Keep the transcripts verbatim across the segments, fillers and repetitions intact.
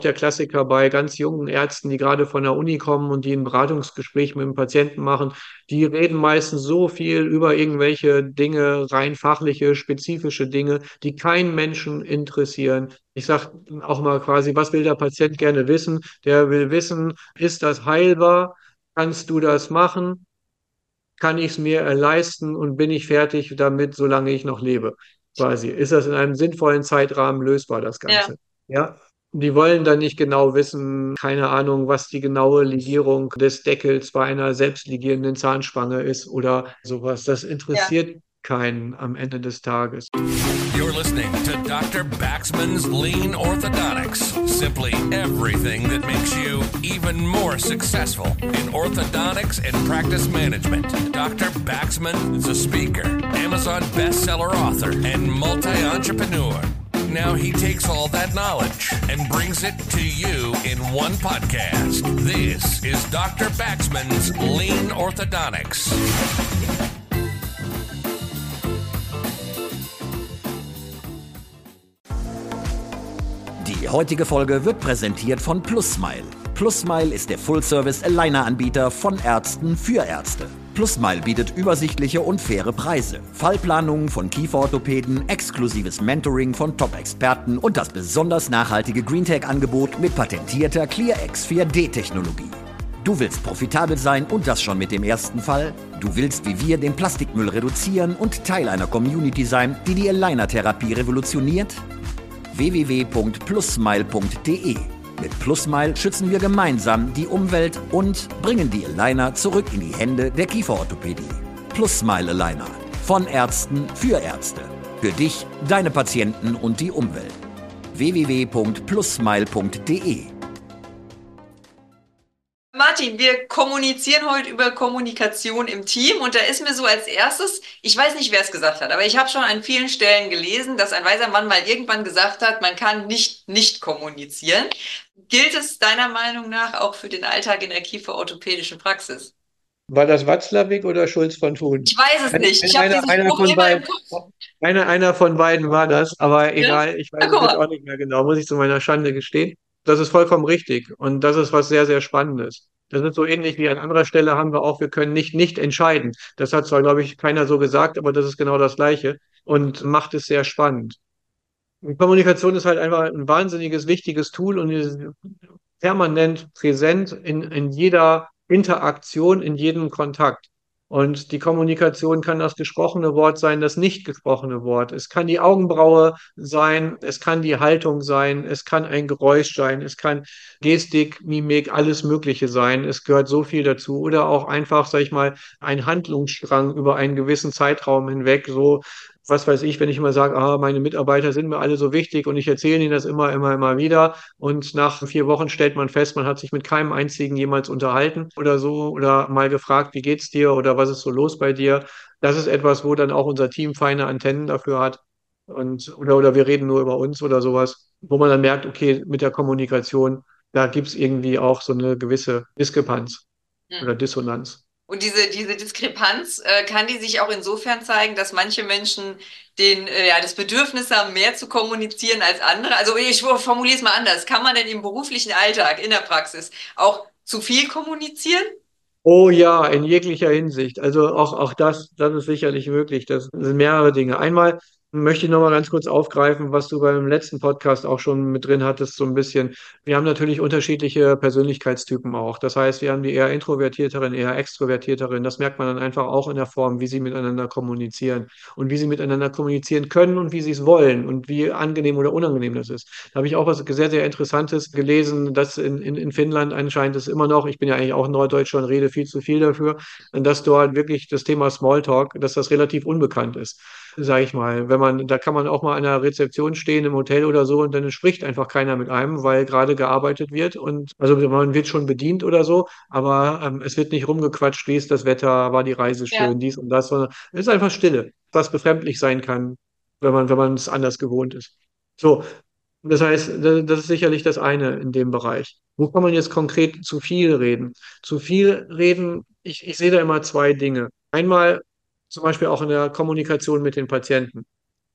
Der Klassiker bei ganz jungen Ärzten, die gerade von der Uni kommen und die ein Beratungsgespräch mit dem Patienten machen, die reden meistens so viel über irgendwelche Dinge, rein fachliche, spezifische Dinge, die keinen Menschen interessieren. Ich sage auch mal quasi, was will der Patient gerne wissen? Der will wissen, ist das heilbar? Kannst du das machen? Kann ich es mir leisten und bin ich fertig damit, solange ich noch lebe? Quasi. Ist das in einem sinnvollen Zeitrahmen lösbar, das Ja, Ganze? Ja. Die wollen dann nicht genau wissen, keine Ahnung, was die genaue Legierung des Deckels bei einer selbstligierenden Zahnspange ist oder sowas. Das ja. interessiert keinen am Ende des Tages. You're listening to Doctor Baxman's Lean Orthodontics. Simply everything that makes you even more successful in orthodontics and practice management. Doctor Baxman is a speaker, Amazon bestseller author, and multi-entrepreneur. Now he takes all that knowledge and brings it to you in one podcast. This is Doctor Baxman's Lean Orthodontics. Die heutige Folge wird präsentiert von PlusSmile. PlusSmile ist der Full-Service-Aligner-Anbieter von Ärzten für Ärzte. PlusSmile bietet übersichtliche und faire Preise, Fallplanungen von Kieferorthopäden, exklusives Mentoring von Top-Experten und das besonders nachhaltige GreenTech-Angebot mit patentierter ClearX vier D-Technologie. Du willst profitabel sein und das schon mit dem ersten Fall? Du willst wie wir den Plastikmüll reduzieren und Teil einer Community sein, die die Aligner-Therapie revolutioniert? w w w punkt plussmile punkt d e. Mit PlusSmile schützen wir gemeinsam die Umwelt und bringen die Aligner zurück in die Hände der Kieferorthopädie. PlusSmile Aligner. Von Ärzten für Ärzte. Für dich, deine Patienten und die Umwelt. w w w punkt plussmile punkt d e. Martin, wir kommunizieren heute über Kommunikation im Team und da ist mir so als erstes, ich weiß nicht, wer es gesagt hat, aber ich habe schon an vielen Stellen gelesen, dass ein weiser Mann mal irgendwann gesagt hat, man kann nicht nicht kommunizieren. Gilt es deiner Meinung nach auch für den Alltag in der kieferorthopädischen Praxis? War das Watzlawick oder Schulz von Thun? Ich weiß es Ein- nicht. Ich habe Einer, diesen einer Spruch von immer im beiden, Kopf. einer, einer von beiden war das, aber Ja? egal, ich Na, weiß es guck jetzt mal. auch nicht mehr genau, muss ich zu meiner Schande gestehen. Das ist vollkommen richtig und das ist was sehr, sehr Spannendes. Das ist so ähnlich wie an anderer Stelle haben wir auch, wir können nicht nicht entscheiden. Das hat zwar, glaube ich, keiner so gesagt, aber das ist genau das Gleiche und macht es sehr spannend. Und Kommunikation ist halt einfach ein wahnsinniges, wichtiges Tool und ist permanent präsent in, in jeder Interaktion, in jedem Kontakt. Und die Kommunikation kann das gesprochene Wort sein, das nicht gesprochene Wort. Es kann die Augenbraue sein, es kann die Haltung sein, es kann ein Geräusch sein, es kann Gestik, Mimik, alles Mögliche sein. Es gehört so viel dazu. Oder auch einfach, sag ich mal, ein Handlungsstrang über einen gewissen Zeitraum hinweg, so was weiß ich, wenn ich immer sage, ah, meine Mitarbeiter sind mir alle so wichtig und ich erzähle ihnen das immer, immer, immer wieder und nach vier Wochen stellt man fest, man hat sich mit keinem einzigen jemals unterhalten oder so oder mal gefragt, wie geht's dir oder was ist so los bei dir. Das ist etwas, wo dann auch unser Team feine Antennen dafür hat und oder, oder wir reden nur über uns oder sowas, wo man dann merkt, okay, mit der Kommunikation, da gibt's irgendwie auch so eine gewisse Diskrepanz Hm. oder Dissonanz. Und diese, diese Diskrepanz, äh, kann die sich auch insofern zeigen, dass manche Menschen den, äh, ja, das Bedürfnis haben, mehr zu kommunizieren als andere? Also ich formuliere es mal anders. Kann man denn im beruflichen Alltag, in der Praxis auch zu viel kommunizieren? Oh ja, in jeglicher Hinsicht. Also auch, auch das, das ist sicherlich möglich. Das sind mehrere Dinge. Einmal möchte ich nochmal ganz kurz aufgreifen, was du beim letzten Podcast auch schon mit drin hattest, so ein bisschen. Wir haben natürlich unterschiedliche Persönlichkeitstypen auch. Das heißt, wir haben die eher introvertierteren, eher extrovertierteren. Das merkt man dann einfach auch in der Form, wie sie miteinander kommunizieren und wie sie miteinander kommunizieren können und wie sie es wollen und wie angenehm oder unangenehm das ist. Da habe ich auch was sehr, sehr Interessantes gelesen, dass in, in, in Finnland anscheinend es immer noch, ich bin ja eigentlich auch Norddeutscher und rede viel zu viel dafür, dass dort wirklich das Thema Smalltalk, dass das relativ unbekannt ist, sage ich mal. Wenn man, da kann man auch mal an der Rezeption stehen im Hotel oder so und dann spricht einfach keiner mit einem, weil gerade gearbeitet wird und also man wird schon bedient oder so, aber ähm, es wird nicht rumgequatscht, wie ist das Wetter, war die Reise Ja. schön, dies und das, sondern es ist einfach Stille, was befremdlich sein kann, wenn man, wenn man es anders gewohnt ist. So, das heißt, da- das ist sicherlich das eine in dem Bereich. Wo kann man jetzt konkret zu viel reden? Zu viel reden, ich, ich sehe da immer zwei Dinge. Einmal zum Beispiel auch in der Kommunikation mit den Patienten.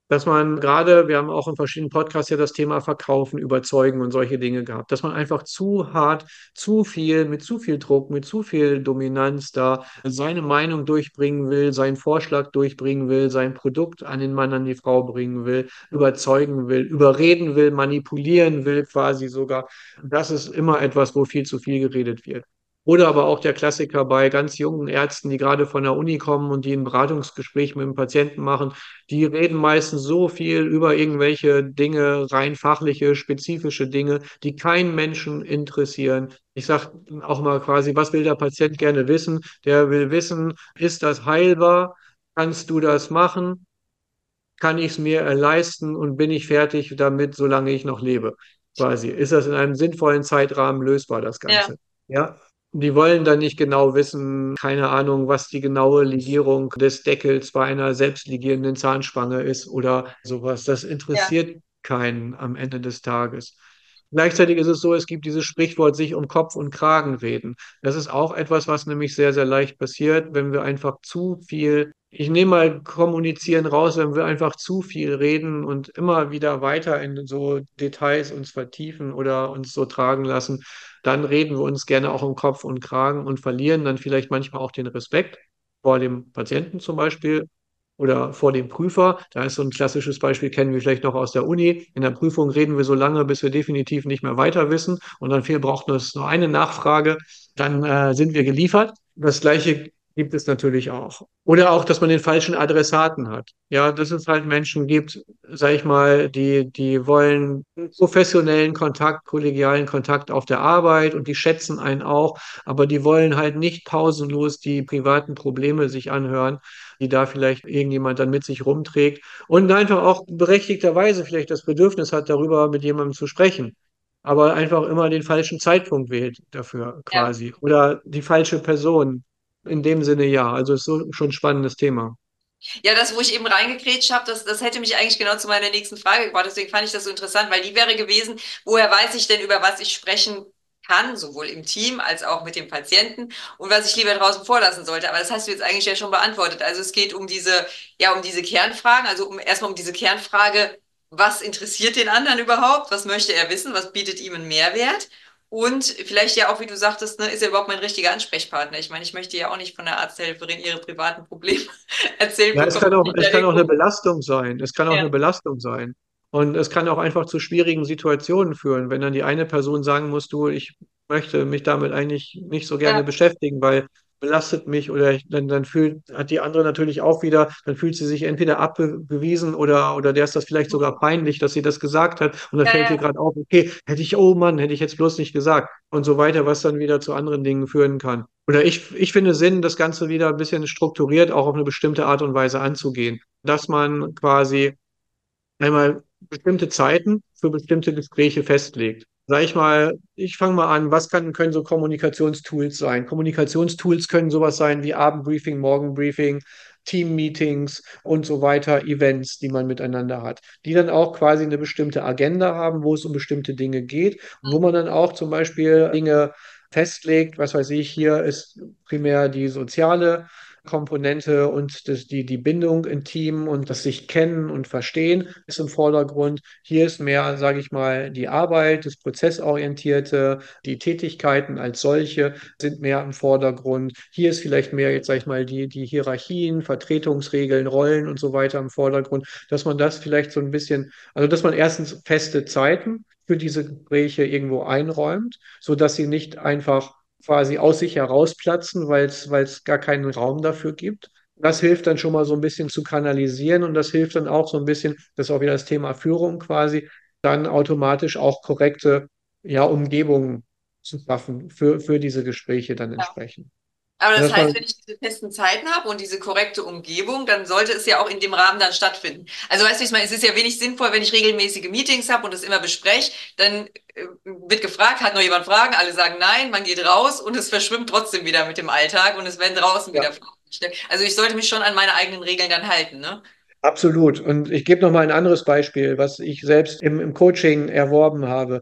Dass man gerade, wir haben auch in verschiedenen Podcasts ja das Thema Verkaufen, Überzeugen und solche Dinge gehabt, dass man einfach zu hart, zu viel, mit zu viel Druck, mit zu viel Dominanz da seine Meinung durchbringen will, seinen Vorschlag durchbringen will, sein Produkt an den Mann, an die Frau bringen will, überzeugen will, überreden will, manipulieren will, quasi sogar. Das ist immer etwas, wo viel zu viel geredet wird. Oder aber auch der Klassiker bei ganz jungen Ärzten, die gerade von der Uni kommen und die ein Beratungsgespräch mit dem Patienten machen. Die reden meistens so viel über irgendwelche Dinge, rein fachliche, spezifische Dinge, die keinen Menschen interessieren. Ich sage auch mal quasi, was will der Patient gerne wissen? Der will wissen, ist das heilbar? Kannst du das machen? Kann ich es mir leisten und bin ich fertig damit, solange ich noch lebe? Quasi. Ist das in einem sinnvollen Zeitrahmen lösbar, das Ja, Ganze? Ja. Die wollen dann nicht genau wissen, keine Ahnung, was die genaue Legierung des Deckels bei einer selbstligierenden Zahnspange ist oder sowas. Das ja. interessiert keinen am Ende des Tages. Gleichzeitig ist es so, es gibt dieses Sprichwort, sich um Kopf und Kragen reden. Das ist auch etwas, was nämlich sehr, sehr leicht passiert, wenn wir einfach zu viel, ich nehme mal Kommunizieren raus, wenn wir einfach zu viel reden und immer wieder weiter in so Details uns vertiefen oder uns so tragen lassen, dann reden wir uns gerne auch um Kopf und Kragen und verlieren dann vielleicht manchmal auch den Respekt vor dem Patienten zum Beispiel oder vor dem Prüfer. Da ist so ein klassisches Beispiel, kennen wir vielleicht noch aus der Uni. In der Prüfung reden wir so lange, bis wir definitiv nicht mehr weiter wissen und dann viel braucht es nur eine Nachfrage, dann äh, sind wir geliefert. Das Gleiche gibt es natürlich auch. Oder auch, dass man den falschen Adressaten hat. Ja, dass es halt Menschen gibt, sag ich mal, die, die wollen professionellen Kontakt, kollegialen Kontakt auf der Arbeit und die schätzen einen auch, aber die wollen halt nicht pausenlos die privaten Probleme sich anhören, die da vielleicht irgendjemand dann mit sich rumträgt und einfach auch berechtigterweise vielleicht das Bedürfnis hat, darüber mit jemandem zu sprechen, aber einfach immer den falschen Zeitpunkt wählt dafür Ja. quasi oder die falsche Person. In dem Sinne ja, also ist so schon ein spannendes Thema. Ja, das, wo ich eben reingekrätscht habe, das, das hätte mich eigentlich genau zu meiner nächsten Frage gebracht. Deswegen fand ich das so interessant, weil die wäre gewesen, woher weiß ich denn, über was ich sprechen kann, sowohl im Team als auch mit dem Patienten und was ich lieber draußen vorlassen sollte. Aber das hast du jetzt eigentlich ja schon beantwortet. Also es geht um diese, ja, um diese Kernfragen, also um erstmal um diese Kernfrage, was interessiert den anderen überhaupt? Was möchte er wissen? Was bietet ihm einen Mehrwert? Und vielleicht ja auch, wie du sagtest, ne, ist er überhaupt mein richtiger Ansprechpartner? Ich meine, ich möchte ja auch nicht von der Arzthelferin ihre privaten Probleme erzählt Ja, es bekommen. kann auch, Die da es kann auch eine irgendwo. Belastung sein. Es kann auch Ja, eine Belastung sein. Und es kann auch einfach zu schwierigen Situationen führen, wenn dann die eine Person sagen muss, du, ich möchte mich damit eigentlich nicht so gerne ja, beschäftigen, weil belastet mich oder ich, dann, dann fühlt, hat die andere natürlich auch wieder, dann fühlt sie sich entweder abgewiesen oder, oder der ist das vielleicht sogar peinlich, dass sie das gesagt hat. Und dann ja, fällt ihr ja, gerade auf, okay, hätte ich, oh Mann, hätte ich jetzt bloß nicht gesagt und so weiter, was dann wieder zu anderen Dingen führen kann. Oder ich, ich finde Sinn, das Ganze wieder ein bisschen strukturiert auch auf eine bestimmte Art und Weise anzugehen. Dass man quasi einmal bestimmte Zeiten für bestimmte Gespräche festlegt. Sag ich mal, ich fange mal an, was kann, können so Kommunikationstools sein? Kommunikationstools können sowas sein wie Abendbriefing, Morgenbriefing, Teammeetings und so weiter, Events, die man miteinander hat, die dann auch quasi eine bestimmte Agenda haben, wo es um bestimmte Dinge geht und wo man dann auch zum Beispiel Dinge festlegt, was weiß ich, hier ist primär die soziale Komponente und das, die, die Bindung im Team und das sich kennen und verstehen ist im Vordergrund. Hier ist mehr, sage ich mal, die Arbeit, das Prozessorientierte, die Tätigkeiten als solche sind mehr im Vordergrund. Hier ist vielleicht mehr, jetzt sage ich mal, die, die Hierarchien, Vertretungsregeln, Rollen und so weiter im Vordergrund, dass man das vielleicht so ein bisschen, also dass man erstens feste Zeiten für diese Gespräche irgendwo einräumt, sodass sie nicht einfach quasi aus sich herausplatzen, weil es, weil es gar keinen Raum dafür gibt. Das hilft dann schon mal so ein bisschen zu kanalisieren und das hilft dann auch so ein bisschen, das ist auch wieder das Thema Führung quasi, dann automatisch auch korrekte, ja, Umgebungen zu schaffen für, für diese Gespräche dann ja. entsprechend. Aber Und das dass heißt, man, wenn ich diese festen Zeiten habe und diese korrekte Umgebung, dann sollte es ja auch in dem Rahmen dann stattfinden. Also weißt du, ich meine, es ist ja wenig sinnvoll, wenn ich regelmäßige Meetings habe und das immer bespreche, dann äh, wird gefragt, hat noch jemand Fragen? Alle sagen nein, man geht raus und es verschwimmt trotzdem wieder mit dem Alltag und es werden draußen ja, wieder Fragen gestellt. Also ich sollte mich schon an meine eigenen Regeln dann halten, ne? absolut. Und ich gebe noch mal ein anderes Beispiel, was ich selbst im, im Coaching erworben habe.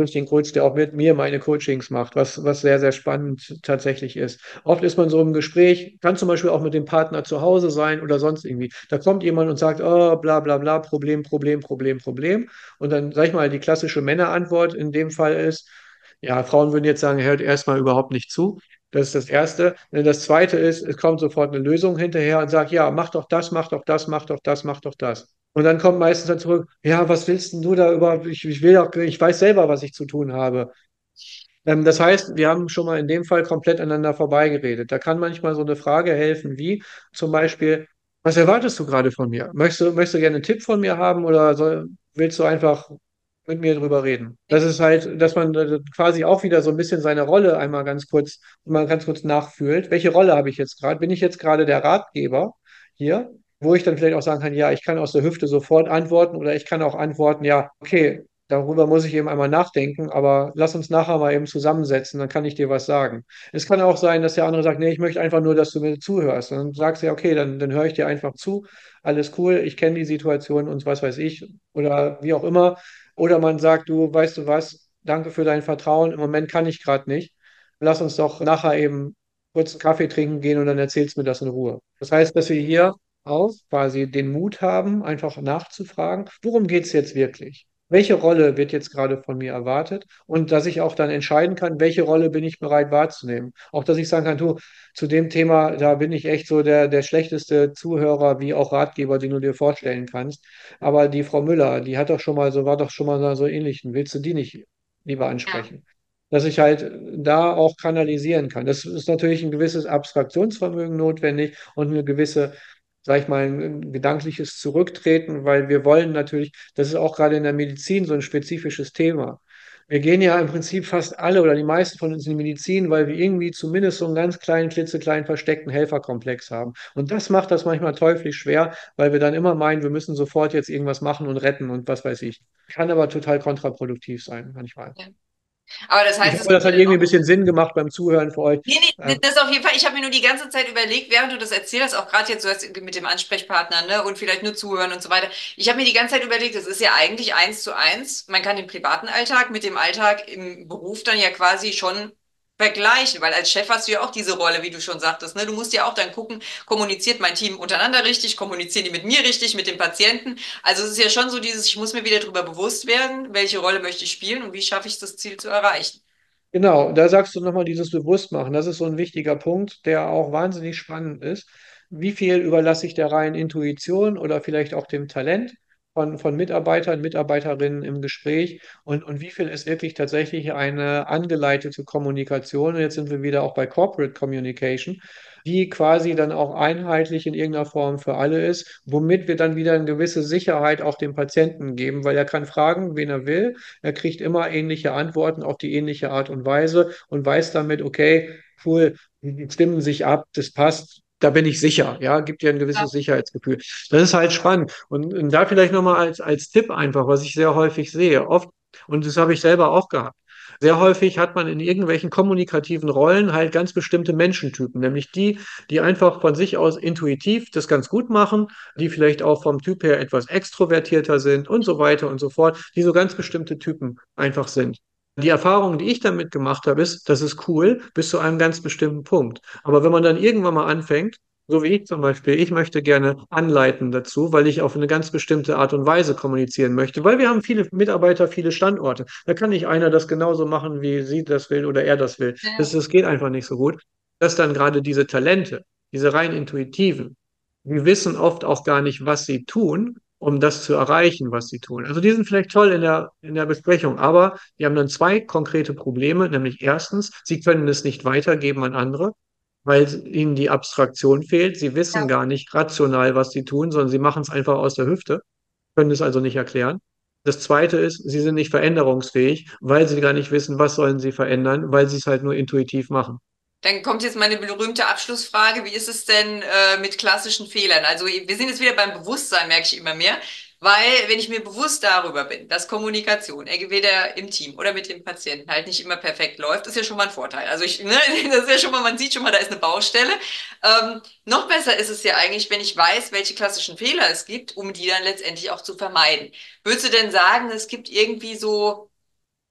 richtigen Coach, der auch mit mir meine Coachings macht, was, was sehr, sehr spannend tatsächlich ist. Oft ist man so im Gespräch, kann zum Beispiel auch mit dem Partner zu Hause sein oder sonst irgendwie. Da kommt jemand und sagt, oh, bla bla bla, Problem, Problem, Problem, Problem. Und dann, sag ich mal, die klassische Männerantwort in dem Fall ist, ja, Frauen würden jetzt sagen, hört erstmal überhaupt nicht zu. Das ist das Erste. Das Zweite ist, es kommt sofort eine Lösung hinterher und sagt, ja, mach doch das, mach doch das, mach doch das, mach doch das. Und dann kommt meistens dann zurück, ja, was willst denn du da überhaupt? Ich, ich will doch, ich weiß selber, was ich zu tun habe. Ähm, das heißt, wir haben schon mal in dem Fall komplett aneinander vorbeigeredet. Da kann manchmal so eine Frage helfen, wie zum Beispiel, was erwartest du gerade von mir? Möchtest du, möchtest du gerne einen Tipp von mir haben oder soll, willst du einfach mit mir drüber reden? Das ist halt, dass man äh, quasi auch wieder so ein bisschen seine Rolle einmal ganz kurz, mal ganz kurz nachfühlt. Welche Rolle habe ich jetzt gerade? Bin ich jetzt gerade der Ratgeber hier? Wo ich dann vielleicht auch sagen kann, ja, ich kann aus der Hüfte sofort antworten oder ich kann auch antworten, ja, okay, darüber muss ich eben einmal nachdenken, aber lass uns nachher mal eben zusammensetzen, dann kann ich dir was sagen. Es kann auch sein, dass der andere sagt, nee, ich möchte einfach nur, dass du mir zuhörst. Dann sagst du ja, okay, dann, dann höre ich dir einfach zu, alles cool, ich kenne die Situation und was weiß ich oder wie auch immer. Oder man sagt, du, weißt du was, danke für dein Vertrauen, im Moment kann ich gerade nicht. Lass uns doch nachher eben kurz einen Kaffee trinken gehen und dann erzählst du mir das in Ruhe. Das heißt, dass wir hier auch quasi den Mut haben, einfach nachzufragen, worum geht es jetzt wirklich? Welche Rolle wird jetzt gerade von mir erwartet? Und dass ich auch dann entscheiden kann, welche Rolle bin ich bereit wahrzunehmen. Auch, dass ich sagen kann, du, zu dem Thema, da bin ich echt so der, der schlechteste Zuhörer wie auch Ratgeber, den du dir vorstellen kannst. Aber die Frau Müller, die hat doch schon mal so, war doch schon mal so ähnlichen. Willst du die nicht lieber Ja. ansprechen? Dass ich halt da auch kanalisieren kann. Das ist natürlich ein gewisses Abstraktionsvermögen notwendig und eine gewisse, sag ich mal, ein gedankliches Zurücktreten, weil wir wollen natürlich, das ist auch gerade in der Medizin so ein spezifisches Thema. Wir gehen ja im Prinzip fast alle oder die meisten von uns in die Medizin, weil wir irgendwie zumindest so einen ganz kleinen, klitzekleinen versteckten Helferkomplex haben. Und das macht das manchmal teuflisch schwer, weil wir dann immer meinen, wir müssen sofort jetzt irgendwas machen und retten und was weiß ich. Kann aber total kontraproduktiv sein, manchmal. Ja. Aber das Ich heißt, es hoffe, das gibt hat ja irgendwie ein noch. bisschen Sinn gemacht beim Zuhören für euch. Nee, nee, Ähm, das auf jeden Fall. Ich habe mir nur die ganze Zeit überlegt, während du das erzählt hast, auch gerade jetzt so hast mit dem Ansprechpartner, ne, und vielleicht nur zuhören und so weiter. Ich habe mir die ganze Zeit überlegt, das ist ja eigentlich eins zu eins. Man kann den privaten Alltag mit dem Alltag im Beruf dann ja quasi schon vergleichen, weil als Chef hast du ja auch diese Rolle, wie du schon sagtest, ne? Du musst ja auch dann gucken, kommuniziert mein Team untereinander richtig, kommunizieren die mit mir richtig, mit dem Patienten. Also es ist ja schon so dieses, ich muss mir wieder darüber bewusst werden, welche Rolle möchte ich spielen und wie schaffe ich es, das Ziel zu erreichen. Genau, da sagst du nochmal dieses Bewusstmachen. Das ist so ein wichtiger Punkt, der auch wahnsinnig spannend ist. Wie viel überlasse ich der reinen Intuition oder vielleicht auch dem Talent von, von Mitarbeitern, Mitarbeiterinnen im Gespräch und, und wie viel ist wirklich tatsächlich eine angeleitete Kommunikation? Und jetzt sind wir wieder auch bei Corporate Communication, die quasi dann auch einheitlich in irgendeiner Form für alle ist, womit wir dann wieder eine gewisse Sicherheit auch dem Patienten geben, weil er kann fragen, wen er will. Er kriegt immer ähnliche Antworten auf die ähnliche Art und Weise und weiß damit, okay, cool, die stimmen sich ab, das passt. Da bin ich sicher, ja, gibt dir ein Ja. gewisses Sicherheitsgefühl. Das ist halt spannend. Und, und da vielleicht nochmal als, als Tipp einfach, was ich sehr häufig sehe, oft, und das habe ich selber auch gehabt. Sehr häufig hat man in irgendwelchen kommunikativen Rollen halt ganz bestimmte Menschentypen, nämlich die, die einfach von sich aus intuitiv das ganz gut machen, die vielleicht auch vom Typ her etwas extrovertierter sind und so weiter und so fort, die so ganz bestimmte Typen einfach sind. Die Erfahrung, die ich damit gemacht habe, ist, das ist cool bis zu einem ganz bestimmten Punkt. Aber wenn man dann irgendwann mal anfängt, so wie ich zum Beispiel, ich möchte gerne anleiten dazu, weil ich auf eine ganz bestimmte Art und Weise kommunizieren möchte, weil wir haben viele Mitarbeiter, viele Standorte. Da kann nicht einer das genauso machen, wie sie das will oder er das will. Das, Ja. das geht einfach nicht so gut. Dass dann gerade diese Talente, diese rein intuitiven, die wissen oft auch gar nicht, was sie tun, um das zu erreichen, was sie tun. Also die sind vielleicht toll in der, in der Besprechung, aber die haben dann zwei konkrete Probleme, nämlich erstens, sie können es nicht weitergeben an andere, weil ihnen die Abstraktion fehlt. Sie wissen Ja. gar nicht rational, was sie tun, sondern sie machen es einfach aus der Hüfte, können es also nicht erklären. Das zweite ist, sie sind nicht veränderungsfähig, weil sie gar nicht wissen, was sollen sie verändern, weil sie es halt nur intuitiv machen. Dann kommt jetzt meine berühmte Abschlussfrage. Wie ist es denn äh, mit klassischen Fehlern? Also wir sind jetzt wieder beim Bewusstsein, merke ich immer mehr. Weil wenn ich mir bewusst darüber bin, dass Kommunikation, entweder im Team oder mit dem Patienten, halt nicht immer perfekt läuft, ist ja schon mal ein Vorteil. Also ich, ne, das ist ja schon mal, man sieht schon mal, da ist eine Baustelle. Ähm, noch besser ist es ja eigentlich, wenn ich weiß, welche klassischen Fehler es gibt, um die dann letztendlich auch zu vermeiden. Würdest du denn sagen, es gibt irgendwie so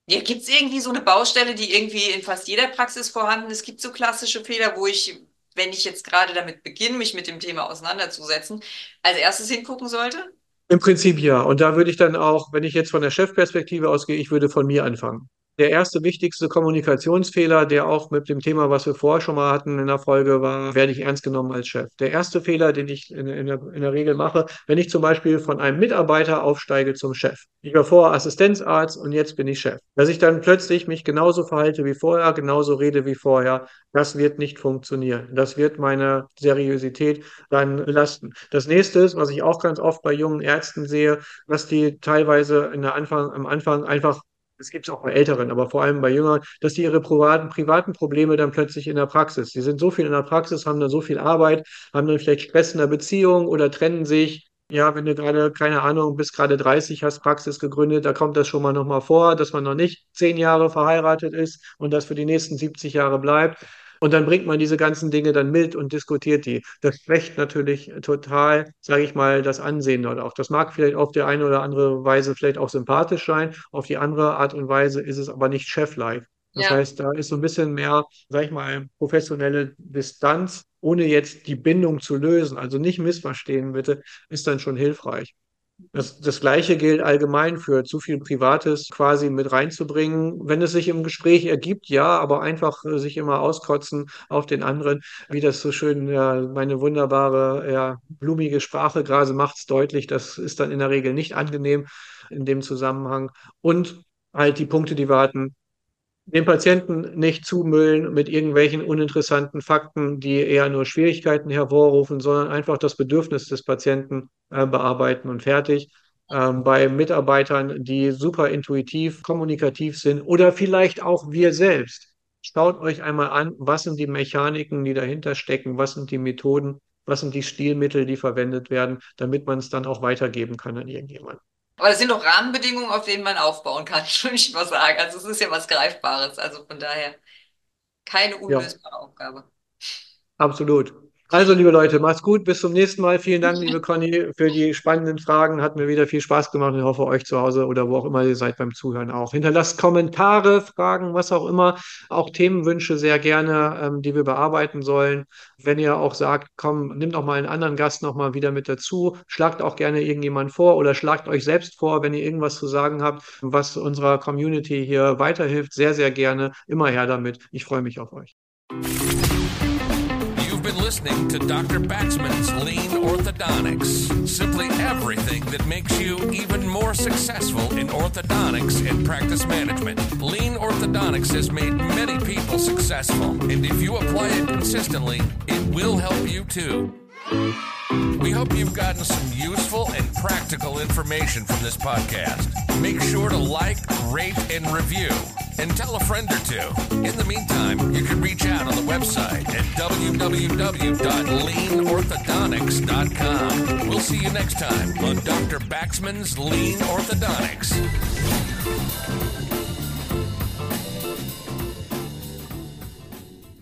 Ja, gibt es irgendwie so eine Baustelle, die irgendwie in fast jeder Praxis vorhanden ist? Gibt es so klassische Fehler, wo ich, wenn ich jetzt gerade damit beginne, mich mit dem Thema auseinanderzusetzen, als erstes hingucken sollte? Im Prinzip ja. Und da würde ich dann auch, wenn ich jetzt von der Chefperspektive ausgehe, ich würde von mir anfangen. Der erste wichtigste Kommunikationsfehler, der auch mit dem Thema, was wir vorher schon mal hatten in der Folge, war, werde ich ernst genommen als Chef. Der erste Fehler, den ich in, in, der, in der Regel mache, wenn ich zum Beispiel von einem Mitarbeiter aufsteige zum Chef. Ich war vorher Assistenzarzt und jetzt bin ich Chef. Dass ich dann plötzlich mich genauso verhalte wie vorher, genauso rede wie vorher, das wird nicht funktionieren. Das wird meine Seriosität dann belasten. Das nächste ist, was ich auch ganz oft bei jungen Ärzten sehe, dass die teilweise in der Anfang, am Anfang einfach, es gibt es auch bei Älteren, aber vor allem bei Jüngern, dass die ihre privaten, privaten Probleme dann plötzlich in der Praxis. Die sind so viel in der Praxis, haben dann so viel Arbeit, haben dann vielleicht Stress in der Beziehung oder trennen sich. Ja, wenn du gerade, keine Ahnung, bis gerade dreißig hast, Praxis gegründet, da kommt das schon mal nochmal vor, dass man noch nicht zehn Jahre verheiratet ist und das für die nächsten siebzig Jahre bleibt. Und dann bringt man diese ganzen Dinge dann mit und diskutiert die. Das schwächt natürlich total, sage ich mal, das Ansehen dort auch. Das mag vielleicht auf die eine oder andere Weise vielleicht auch sympathisch sein, auf die andere Art und Weise ist es aber nicht cheflike. Das Ja. heißt, da ist so ein bisschen mehr, sag ich mal, professionelle Distanz, ohne jetzt die Bindung zu lösen. Also nicht missverstehen, bitte, ist dann schon hilfreich. Das, das Gleiche gilt allgemein für zu viel Privates quasi mit reinzubringen. Wenn es sich im Gespräch ergibt, ja, aber einfach äh, sich immer auskotzen auf den anderen, wie das so schön, ja, meine wunderbare, ja, blumige Sprache gerade macht es deutlich. Das ist dann in der Regel nicht angenehm in dem Zusammenhang. Und halt die Punkte, die wir hatten, den Patienten nicht zumüllen mit irgendwelchen uninteressanten Fakten, die eher nur Schwierigkeiten hervorrufen, sondern einfach das Bedürfnis des Patienten äh, bearbeiten und fertig. Ähm, bei Mitarbeitern, die super intuitiv, kommunikativ sind oder vielleicht auch wir selbst. Schaut euch einmal an, was sind die Mechaniken, die dahinter stecken, was sind die Methoden, was sind die Stilmittel, die verwendet werden, damit man es dann auch weitergeben kann an irgendjemanden. Aber das sind doch Rahmenbedingungen, auf denen man aufbauen kann, würde ich mal sagen. Also es ist ja was Greifbares. Also von daher keine Ja, unlösbare Aufgabe. absolut. Also, liebe Leute, macht's gut. Bis zum nächsten Mal. Vielen Dank, liebe Conny, für die spannenden Fragen. Hat mir wieder viel Spaß gemacht und ich hoffe, euch zu Hause oder wo auch immer ihr seid beim Zuhören auch. Hinterlasst Kommentare, Fragen, was auch immer. Auch Themenwünsche sehr gerne, ähm, die wir bearbeiten sollen. Wenn ihr auch sagt, komm, nimmt auch mal einen anderen Gast noch mal wieder mit dazu. Schlagt auch gerne irgendjemand vor oder schlagt euch selbst vor, wenn ihr irgendwas zu sagen habt, was unserer Community hier weiterhilft. Sehr, sehr gerne. Immer her damit. Ich freue mich auf euch. You've been listening to Doctor Baxman's Lean Orthodontics. Simply everything that makes you even more successful in orthodontics and practice management. Lean Orthodontics has made many people successful, and if you apply it consistently, it will help you too. We hope you've gotten some useful and practical information from this podcast. Make sure to like, rate, and review, and tell a friend or two. In the meantime, you can reach out on the website at w w w dot lean orthodontics dot com. We'll see you next time on Doctor Baxman's Lean Orthodontics.